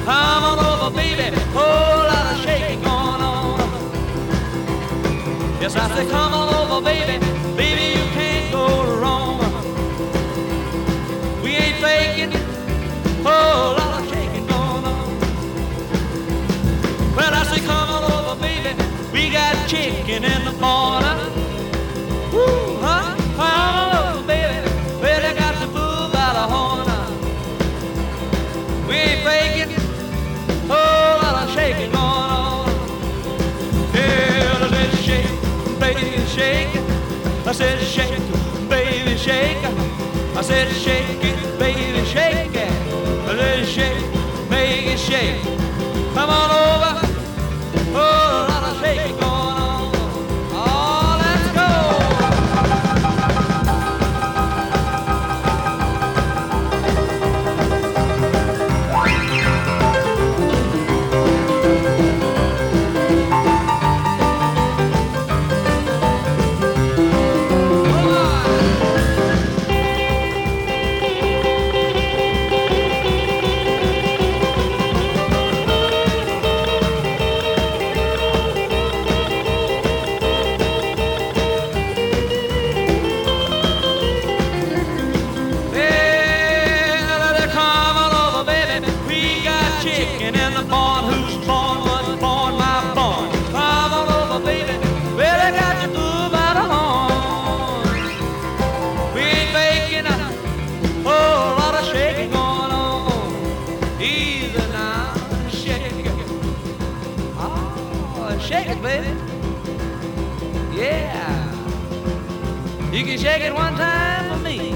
Come on over, baby, whole lot of shaking going on. Yes, I say, come on over, baby, baby, you can't go wrong. We ain't faking, whole lot of shaking going on. Well, I say, come on over, baby, we got chicken in the corner. Woo, huh? Come on over, baby, well, they got the bull by the horn. We ain't faking, whole lot of shaking going on. Yeah, I said shake, baby, shake. I said shake, baby, shake. I said shake it, baby, shake it. I said shake, make it shake. Come on over, whole lot of shaking going on. Oh, let's go. Chicken in the barn, who's born, was born, my born. Come on over, baby, well, I got you through by the horn. We ain't faking a whole lot of shaking going on. Easy now, shake it. Oh, shake it, baby. Yeah. You can shake it one time for me.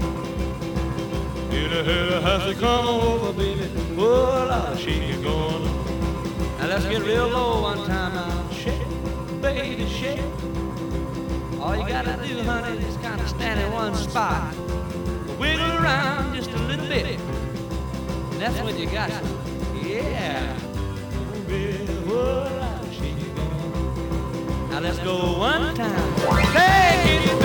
Has to come over, baby. Oh, a lot of shaking going on. Now let's get real low one time now. Shake, baby, shake. All you gotta do, honey, is kind of stand in one spot. Wiggle around just a little bit. And that's when you got some. Yeah. Oh, baby, oh, a lot of shaking going on. Now let's go one time. Take it,